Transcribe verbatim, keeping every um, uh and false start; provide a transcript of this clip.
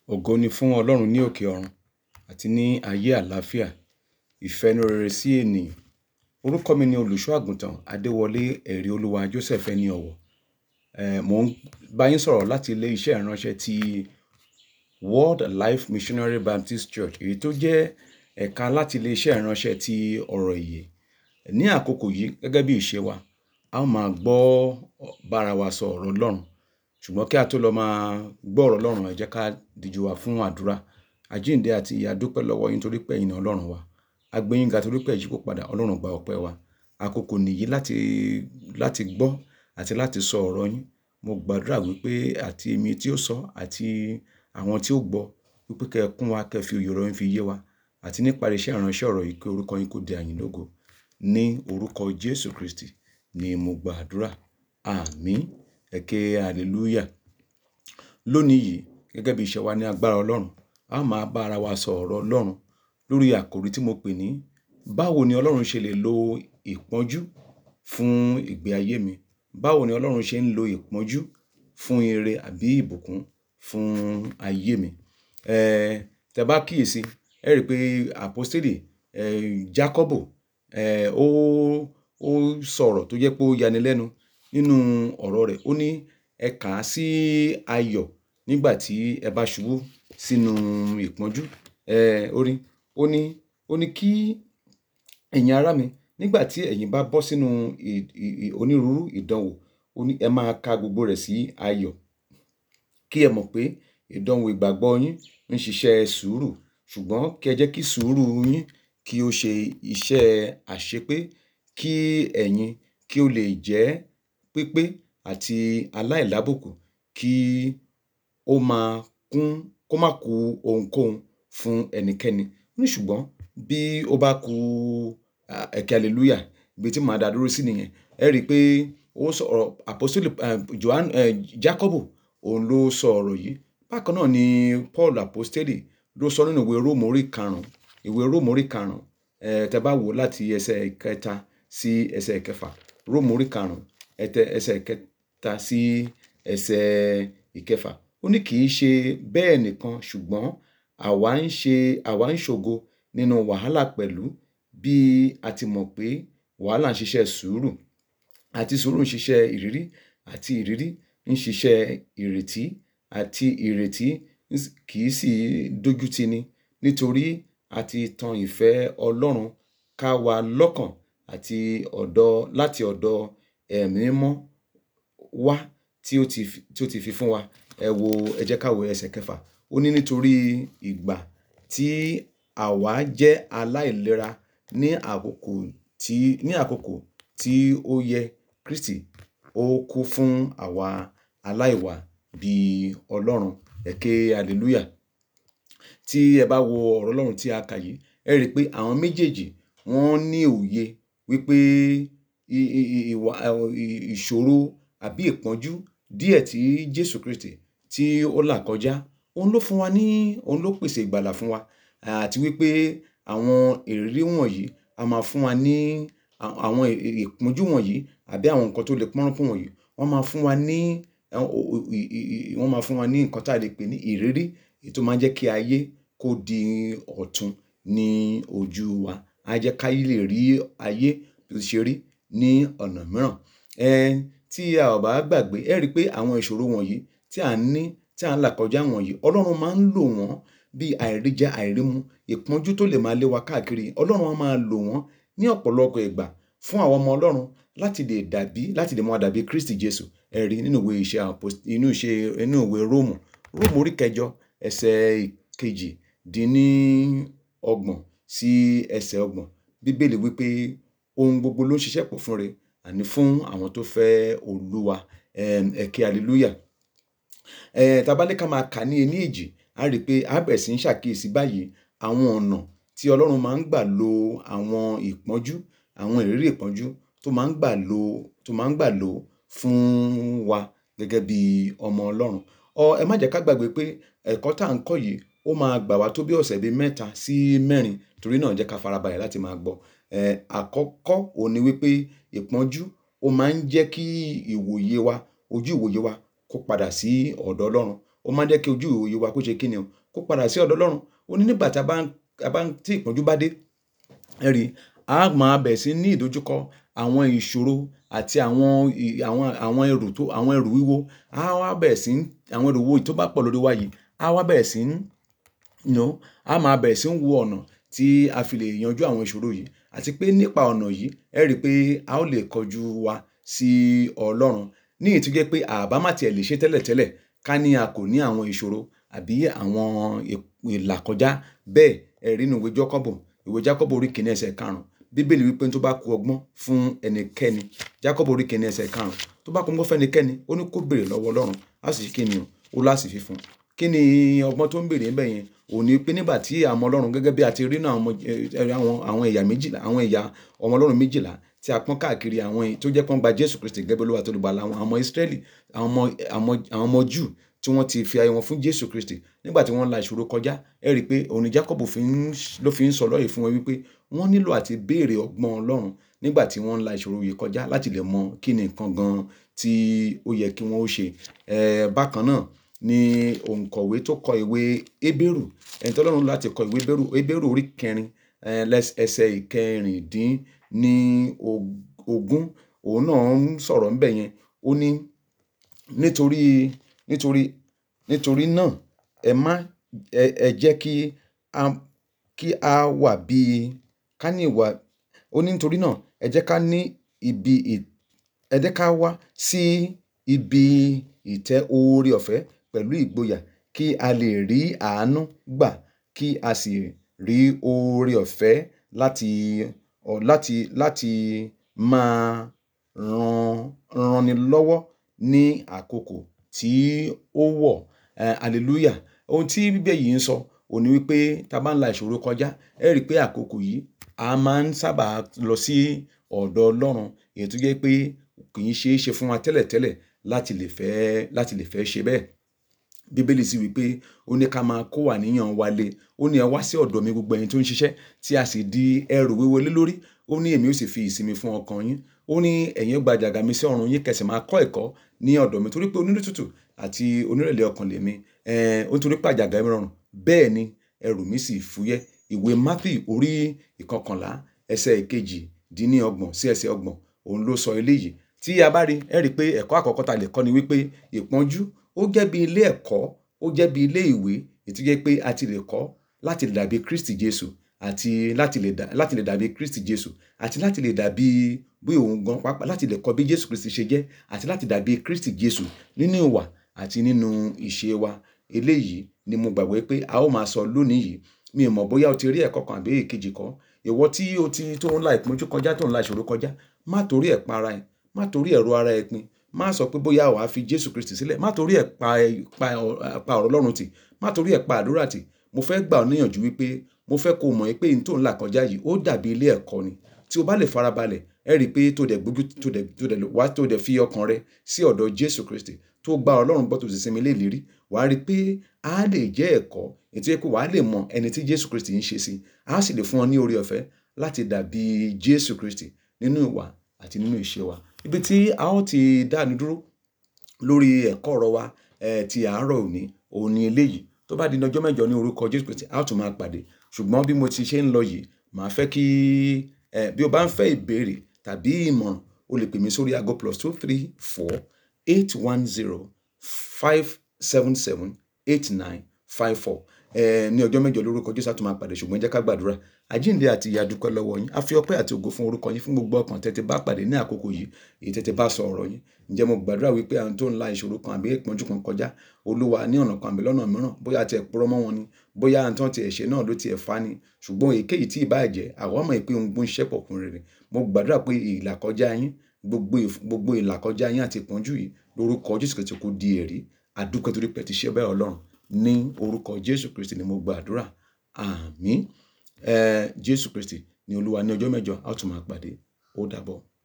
Ògo ni fún Ọlọ́run ní òkè ọ̀run àti ní ayé àlàáfíà, ìfẹ́ inú rere sí ènìyàn. Orúkọ mi ni olùṣọ́ àgùntàn Adéwọlé ẹ̀rí olúwa Joseph ẹni ọ̀wọ̀. Eh, mò ń bá yín sọ̀rọ̀ láti ilé iṣẹ́ ìránṣẹ́ ti World Life Missionary Baptist Church, èyí tó jẹ́ ẹ̀ka láti ilé iṣẹ́ ìránṣẹ́ ti ọ̀rọ̀ ìyè. Ní àkókò yìí, gẹ́gẹ́ bí ìṣe wa, a ó máa gbọ́ bára wa sọ ọ̀rọ̀ Ọlọ́run. Ṣùgbọ́n kí a tó lọ máa gbọ́ ọ̀rọ̀ Ọlọ́run, ẹ jẹ́ ká dijú wa fún àdúrà. Àjíǹde àti ìyè a dúpẹ́ lọ́wọ́ yín torí pé ẹ̀yin ni Ọlọ́run wa. A gbé yín ga torí pé ẹ yí kò padà. Ọlọ́run gba ọpẹ́ wa. Àkókò nìyí láti láti gbọ́ àti láti sọ ọ̀rọ̀ yín. Mo gbàdúrà wípé àti èmi tí ó sọ àti àwọn tí ó gbọ́ wípé kẹ́ ẹ kún wa, kẹ́ ẹ fi òye ọ̀rọ̀ yín fi yé wa, àti nípa iṣẹ́ ìránṣẹ́ ọ̀rọ̀ yìí kí orúkọ yín kó di àyìn lógo. Ní orúkọ Jésù Kristi ni mo gbàdúrà. Àmín. Ẹ ké hallelujah. Lónìí yìí, gẹ́gẹ́ bí ìṣe wa ní agbára Ọlọ́run, a máa bá ara wa sọ ọ̀rọ̀ Ọlọ́run lórí àkòrí tí mo pè ní báwo ni Ọlọ́run ṣe lè lo ìpọ́njú fún ìgbé ayé mi? Báwo ni Ọlọ́run ṣe ń lo ìpọ́njú fún ire àbí ìbùkún fún ayé mi? Eh, tẹ́ bá kíyèsi, ẹ rí pé àpọ́stélì eh, Jákọ́bù eh, ó ó sọ̀rọ̀ tó jẹ́ pé ó yanilẹ́nu nínú ọ̀rọ̀ rẹ̀. Ó ní ẹ kà á sí ayọ̀ nígbà tí ẹ bá ṣubú sínú ìpọ́njú. Eh, ó ní ó ní ó ní kí ẹ̀yin ará mi, nígbà tí ẹ̀yin bá bọ́ sínú onírúurú ìdánwò, ó ní ẹ máa ka gbogbo rẹ̀ sí ayọ̀, kí ẹ mọ̀ pé ìdánwò ìgbàgbọ́ yín ń ṣiṣẹ́ sùúrù. Ṣùgbọ́n kí ẹ jẹ́ kí sùúrù yín kí ó ṣe iṣẹ́ àṣepé, kí ẹ̀yin kí ó lè jẹ́ pípé àti aláìlábùkù, kí ó máa kún kó má ku ohunkóhun fún ẹnikẹ́ni. Ní ṣùgbọ́n bí ó bá ku ẹ ké hallelujah, ibi tí màá dá dúró sí nìyẹn. Ẹ rí pé ó sọ̀rọ̀ àpọ́stélì Jòhánù eh, Jákọ́bù, òun ló sọ ọ̀rọ̀ yìí. Bákan náà ni Paul àpọ́stélì ló sọ nínú ìwé Róòmù orí karùn-ún, ìwé Róòmù orí karùn-ún, eh, tẹ́ bá wò láti ẹsẹ̀ ìkẹta sí ẹsẹ̀ ìkẹfà. Róòmù orí karùn-ún, ẹtẹ ẹsẹ̀ ìkẹta sí ẹsẹ̀ ìkẹfà. Ó ní kì í ṣe bẹ́ẹ̀ nìkan, ṣùgbọ́n àwa ń ṣe àwa ń ṣògo nínú wàhálà pẹ̀lú, bí a ti mọ̀ pé wàhálà ń ṣiṣẹ́ sùúrù, àti sùúrù ń ṣiṣẹ́ ìrírí, àti ìrírí ń ṣiṣẹ́ ìrètí, àti ìrètí kì í sì dójú tì ni, nítorí a ti tan ìfẹ́ Ọlọ́run ká wa lọ́kàn àti ọ̀dọ̀ láti ọ̀dọ̀ Ẹ̀mí Mímọ́ wá tí ó ti tí ó ti fi fún wa. Ẹ wo ẹ jẹ́ ká wo ẹsẹ̀ kẹfà. Ó ní nítorí ìgbà tí àwa jẹ́ aláìlera ní àkókò tí ní àkókò tí ó yẹ, Kristi ó kú fún àwa aláìwà bí Ọlọ́run. Ẹ ké hallelujah. Tí ẹ bá wo ọ̀rọ̀ Ọlọ́run tí a kà yìí, ẹ rí pé àwọn méjèèjì wọ́n ní òye wípé ìwà ìṣòro àbí ìpọ́njú díẹ̀ tí Jésù Kristi tí ó là kọjá, òun ló fún wa ní òun ló pèsè ìgbàlà fún wa, àti wípé àwọn ìrírí wọ̀nyí a máa fún wa ní àwọn ìpọ́njú wọ̀nyí àbí àwọn nǹkan tó lè pọ́nrúnkún wọ̀nyí. Wọ́n máa fún wa ní wọ́n máa fún wa ní nǹkan tí a lè pè ní ìrírí, èyí tó máa ń jẹ́ kí ayé kó di ọ̀tun ní ojú wa. A jẹ́ ká lè rí ayé bí ó ṣe rí ní ọ̀nà mìíràn. Eh, tí a ò bá gbàgbé, ẹ rí pé àwọn ìṣòro wọ̀nyí tí à ń ní, tí à ń là kọjá wọ̀nyí, Ọlọ́run máa ń lò wọ́n bí àìríjẹ àìrímu, ìpọ́njú tó lè máa lé wa káàkiri. Ọlọ́run á máa lò wọ́n ní ọ̀pọ̀lọpọ̀ ìgbà fún àwọn ọmọ Ọlọ́run láti lè dàbí láti lè máa dàbí Kristi Jésù. Ẹ rí nínú ìwé ìṣe àpọ́stélì inú ìṣe inú ìwé Róòmù, Róòmù orí kẹjọ ẹsẹ̀ kejì dín ní ọgbọ̀n sí ẹsẹ̀ ọgbọ̀n. Bíbélì wípé ohun gbogbo ló ń ṣiṣẹ́ pọ̀ fún rere, àní fún àwọn tó fẹ́ Olúwa. Ẹ ké hallelujah. Eh, tá bá ní ká máa kà ní ení èjì, a rí pé a bẹ̀rẹ̀ sí ń ṣàkíyèsí báyìí àwọn ọ̀nà tí Ọlọ́run máa ń gbà lo àwọn ìpọ́njú, àwọn ìrírí ìpọ́njú tó máa ń gbà lo tó máa ń gbà lò fún wa gẹ́gẹ́ bí ọmọ Ọlọ́run. Ọ ẹ má jẹ́ ká gbàgbé pé ẹ̀kọ́ tá ń kọ́ yìí ó máa gbà wá tó bí ọ̀sẹ̀ bí mẹ́ta sí mẹ́rin, torí náà jẹ́ ká farabalẹ̀ láti máa gbọ́. Eh, àkọ́kọ́ òun ni wípé ìpọ́njú ó máa ń jẹ́ kí ìwòye wa, ojú ìwòye wa kó padà sí ọ̀dọ̀ Ọlọ́run. ó máa ń jẹ́ kí ojú ìwòye wa kó ṣe kíni o kó padà sí ọ̀dọ̀ Ọlọ́run. Ó ní nígbà tí a bá ń a bá ń tí ìpọ́njú bá dé, ẹ rí, a máa bẹ̀rẹ̀ sí ní ìdojúkọ àwọn ìṣòro àti àwọn àwọn àwọn ẹrù tó àwọn ẹrù wíwo. A wá bẹ̀rẹ̀ sí àwọn ẹrù wíwo tó bá pọ̀ lórí wa yìí, a wá bẹ̀rẹ̀ sí you know, a máa bẹ̀rẹ̀ sí ń wo ọ̀nà tí a fi lè yanjú àwọn ìṣòro yìí, àti pé nípa ọ̀nà yìí ẹ rí pé a ó lè kọjú wa sí Ọlọ́run. Ní èyí tó jẹ́ pé àbá má tiẹ̀ lè ṣe tẹ́lẹ̀tẹ́lẹ̀ ká ní a kò ní àwọn ìṣòro àbí àwọn ìlàkọjá bẹ́ẹ̀. Ẹ rí nínú ìwé Jákọ́bù, ìwé Jákọ́bù orí kìíní ẹsẹ̀ karùn-ún. Bíbélì wípé tó bá kù ọgbọ́n fún ẹnikẹ́ni, Jákọ́bù orí kìíní ẹsẹ̀ karùn-ún, tó bá kù ọgbọ́n fún ẹnikẹ́ni, ó ní kó béèrè lọ́wọ́ Ọlọ́run, á sì ṣe kíni o, ó lási fi fún. Kí ni ọgbọ́n tó ń béèrè ńbẹ̀ yẹn? Ó ní pé nígbà tí àwọn ọmọ Ọlọ́run gẹ́gẹ́ bí a ti rí náà àwọn àwọn ẹ̀yà méjìlá, àwọn ẹ̀yà ọmọ Ọlọ́run méjìlá tí a pọ́n káàkiri, àwọn tó jẹ́ pé wọ́n gba Jésù Kristi gẹ́gẹ́ bí Olúwa àti Olùgbàlà, àwọn ọmọ Ísírẹ́lì, àwọn ọmọ àwọn ọmọ Júù tí wọ́n ti fi ayé wọn fún Jésù Kristi. Nígbà tí wọ́n la ìṣòro kọjá, ẹ rí pé òun ni Jákọ́bù fi ń ló fi ń sọ lọ́yẹ̀ fún wọn wípé wọ́n nílò àti béèrè ọgbọ́n Ọlọ́run nígbà tí wọ́n la ìṣòro yìí kọjá láti lè mọ kí ni nǹkan gan tí ó yẹ kí wọ́n ó ṣe. Ẹ bákan náà ni òǹkọ̀wé tó kọ ìwé Hébérù, ẹni tí Ọlọ́run láti kọ ìwé Hébérù, Hébérù orí kẹrin ẹsẹ̀ ìkẹrìndín ní ogún, òun náà ń sọ̀rọ̀ ńbẹ̀ yẹn. Ó ní nítorí nítorí nítorí náà ẹ má ẹ jẹ́ kí a kí a wà bí ká ní ìwà. Ó ní nítorí náà ẹ jẹ́ ká ní ibi ẹ jẹ́ ká wá sí ibi ìtẹ́ oore ọ̀fẹ́ pẹ̀lú ìgboyà kí a lè rí àánú gbà, kí a sì rí oore ọ̀fẹ́ láti láti láti máa ran ranni lọ́wọ́ ní àkókò tí ó wọ̀. Hallelujah. Ohun tí Bíbélì yìí ń sọ ó ní wípé tá bá ń la ìṣòro kọjá, ẹ rí pé àkókò yìí a máa ń sábà lọ sí ọ̀dọ̀ Ọlọ́run, èyí tó jẹ́ pé kì í ṣe é ṣe fún wa tẹ́lẹ̀tẹ́lẹ̀ láti lè fẹ́ láti lè fẹ́ ṣe bẹ́ẹ̀. Bíbélì sì wípé ó ní ká máa kó àníyàn wa lé. Ó ní ẹ wá sí ọ̀dọ̀ mi gbogbo ẹ̀yin tó ń ṣiṣẹ́ tí a sì di ẹrù wíwo lé lórí. Ó ní èmi ó sì fi ìsinmi fún ọkàn yín. Ó ní ẹ̀yin ó gba àjàgà mi sí ọrùn yín, kẹsì máa kọ́ ẹ̀kọ́ ní ọ̀dọ̀ mi, torí pé onínú tútù àti onírẹ̀lẹ̀ ọkàn lèmi. Ẹ̀ ó torí pé àjàgà mi rọrùn, bẹ́ẹ̀ ni ẹrù mi sì fúyẹ́. Ìwé Mátíù orí ìkọkànlá ẹsẹ̀ ìkejì dín ní ọgbọ̀n sí ẹsẹ̀ ọgbọ̀n, òun ló sọ eléyìí. Tí a bá rí, ẹ rí pé ẹ̀kọ́ àkọ́kọ́ ta lè kọ́ ni wípé ìpọ́njú ó jẹ́ bí ilé ẹ̀kọ́, ó jẹ́ bí ilé ìwé, èyí tó jẹ́ pé a ti lè kọ́ láti lè dàbí Kristi Jésù, àti láti lè dà láti lè dàbí Kristi Jésù, àti láti lè dàbí bí òun gan pàápàá, láti lè kọ́ bí Jésù Kristi ṣe jẹ́, àti láti dàbí Kristi Jésù nínú ìwà àti nínú ìṣe wa. Eléyìí ni mo gbàgbọ́ pé a ó máa sọ lónìí yìí. Mi ò mọ̀ bóyá o ti rí ẹ̀kọ́ kan àbí èkejì kọ́. Ìwọ tí o ti tó ń la ìpọ́njú kọjá, tó ń la ìṣòro kọjá, má torí ẹ̀ pa ara ẹ, má torí ẹ̀ ro ara ẹ pin, má sọ pé bóyá wàá fi Jésù Kristi sílẹ̀, má torí ẹ̀ pa pa pa ọ̀rọ̀ Ọlọ́run tì, má torí ẹ̀ pa àdúrà tì. Mo fẹ́ gbà ọ́ níyànjú wípé mo fẹ́ kó mọ̀ pé ohun tó ń là kọjá yìí ó dàbí ilé ẹ̀kọ́ ni. Tí o bá lè farabalẹ̀, ẹ rí pé tó dẹ̀ gbójú tó dẹ̀ tó dẹ̀ wá tó dẹ̀ fi ọkàn rẹ sí ọ̀dọ̀ Jésù Kristi, tó gba Ọlọ́run gbọ́ tó sì sinmi lé ìlérí, wà á rí pé a lè jẹ́ ẹ̀kọ́ èyí tó jẹ́ pé wà á lè mọ ẹni tí Jésù Kristi ń ṣe sí. A sì lè fún ọ ní oore ọ̀fẹ́ láti dàbí Jésù Kristi nínú ìwà àti nínú ìṣe wa. Ibi tí a ó ti dáni dúró lórí ẹ̀kọ́ ọ̀rọ̀ wa ẹ̀ ti àárọ̀ òní, òun ni eléyìí. Tó bá di ọjọ́ mẹ́jọ ní orúkọ Jésù Kristi, a ó tún máa pàdé. Ṣùgbọ́n bí mo ti ṣe ń lọ yìí, màá fẹ́ kí ẹ bí o bá ń fẹ́ ìbéèrè tàbí ìmọ̀ràn, o lè pè mí sórí ago plus two three four eight one zero five seven seven eight nine five four. Ẹ ní ọjọ́ mẹ́jọ lórúkọ Jésù a tún máa pàdé, ṣùgbọ́n jẹ́ ká gbàdúrà. Àjíǹde àti ìyè a dúpẹ́ lọ́wọ́ yín. A fi ọpẹ́ àti ògo fún orúkọ yín, fún gbogbo ọkàn tẹ́tẹ́ bá pàdé ní àkókò yìí, èyí tẹ́tẹ́ bá sọ ọ̀rọ̀ yín. Ǹjẹ́ mo gbàdúrà wípé àwọn tó ń la ìṣòro kan àbí ìpọ́njú kan kọjá, Olúwa ní ọ̀nà kan àbí lọ́nà mìíràn, bóyá tí ẹ purọ́ mọ́ wọn ni, bóyá àwọn tó ti ẹ̀ ṣe náà ló ti ẹ̀ fà ni, ṣùgbọ́n èyíkéyìí tí ì bá jẹ́, àwa mọ̀ pé ohun gbogbo ń ṣiṣẹ́ pọ̀ fún rere. Mo gbàdúrà pé ìlàkọjá yín, gbogbo gbogbo ìlàkọjá yín àti ìpọ́njú yìí lórúkọ Jésù Kristi kó di ẹ̀rí. A dúpẹ́ torí pé ẹ ti ṣe bẹ́ẹ̀ Ọlọ́run. Ní orúkọ Jésù Kristi ni mo gbàdúrà. Àmín. Ẹ Jésù Kristi ni Olúwa. Ní ọjọ́ mẹ́jọ a ó tún máa pàdé. Ó dàbọ̀.